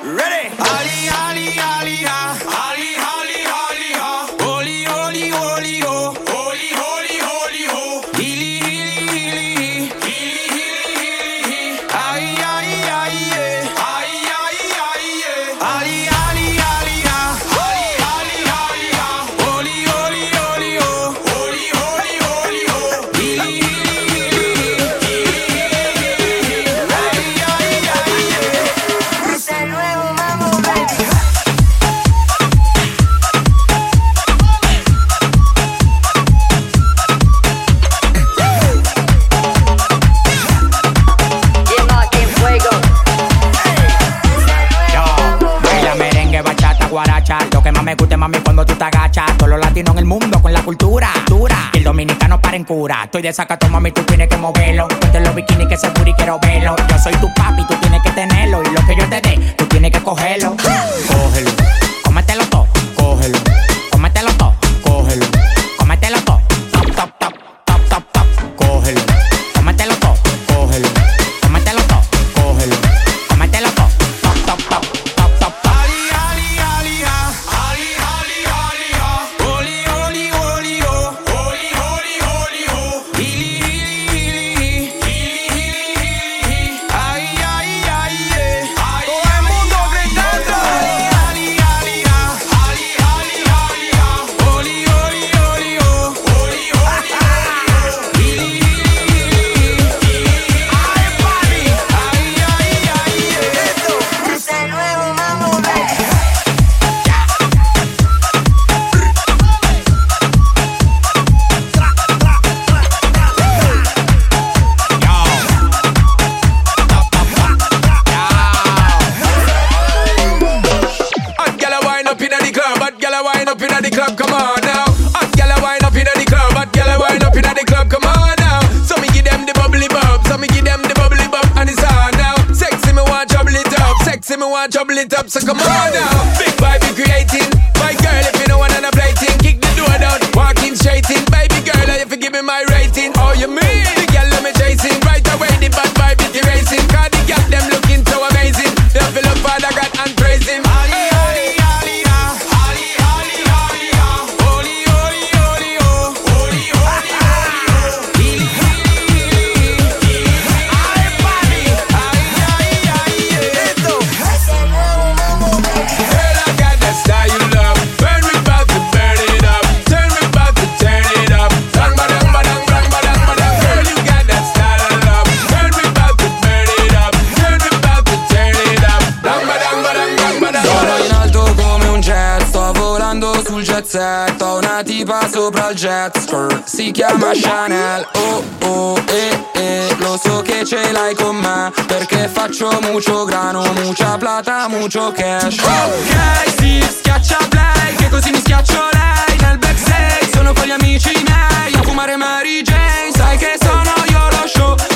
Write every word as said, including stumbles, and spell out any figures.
Ready? Ali, Ali, Ali, ha. Ali, Ali, Ali, ha. Holy, holy, holy, ho. Holy, holy, holy, ho. Healy, healy, healy, healy, healy, healy. Ay, ay, ay, yeah. Ay, ay, ay, yeah. Ali, Ali, Ali, ha. Ali, Ali, Ali, ha. Holy, holy, holy, ho. Holy, holy, holy, ho. Healy, healy, healy, healy, healy. Ay, ay, ay, yeah. Es el nuevo Mambo, baby. Lleva que fuego. Yo, baila merengue, bachata, guaracha. Lo que más me gusta, mami, cuando tú te agachas. Todos los latinos en el mundo con la cultura dura. Y el dominicano para en cura. Estoy de sacato, mami, tú tienes que moverlo. Ponte los bikinis que ese booty quiero verlo. Yo soy tu papi, tú tienes que tenerlo. Y lo que yo te dé, tú tienes que cogerlo. Cógelo, cómetelo todo, cógelo. Cómetelo todo, cógelo. Cómetelo todo, top, top, top, top, top, top. Cógelo, cómetelo todo, cógelo. Cómetelo todo, cógelo. Cómetelo todo, top, top, top, top, top, top. Ali, Ali, Ali, ha. Ali, Ali, Ali, ha. Holy, holy, holy, ho. Holy, holy, holy, ho. Healy, healy, healy, healy, healy, healy. Ay, ay, ay, yeah. Ay, todo el mundo gritando. Ali, Ali, Ali, ha. Ali, Ali, Ali, ha. Holy, holy, holy, ho. Holy, holy, holy, ho. Healy, healy, healy, healy. Ay, papi. Ay, ay, ay, yeah. Es el nuevo Mambo, baby. Hot gyal a wine up inna the club, hot gyal a wine up inna the club, come on now. Hot gyal a wine up inna the club, hot gyal a wine up inna the club, come on now. So me give them the bubbly bub, so me give them the bubbly bub, and it's on now. Sexy me want trouble it up, sexy me want trouble it up, so come on now. Big vibe be creating, my girl if you know what I'm playing, kick the door down, walking straight in, baby girl if you give me my rating. Oh you mean the gyal let me chasing, right away the bad vibe is erasing, 'cause the gyal them looking so amazing. They feel up Father God and praise him. Ali, Ali, Ali, ha. Ali, Ali, Ali, ha. Holy, holy, holy, ho. Holy, holy, holy, ho. Healy, healy, healy, healy. Ay, papi. Ay, ay, ay, yeah. Es el nuevo Mambo, baby. Girl, I got that style you love. Burn me about to burn it up. Turn me about to turn it up. Bang, ba, dang, ba, dang, bang, ba, dang, ba, dang. Girl, you got that style I love. Burn me about to burn it up. Turn me about to turn it up. Bang, ba, dang, ba, dang, bang, ba, dang. Sono in alto come un jet, sto volando sul jet set. Ho una tipa sopra il jet skirt, si chiama Chanel. Oh oh eh eh, lo so che ce l'hai con me, perché faccio mucho grano, mucha plata, mucho cash. Ok, sì, schiaccia play, che così mi schiaccio lei. Nel backstage sono con gli amici miei a fumare Mary Jane. Sai che sono io lo show,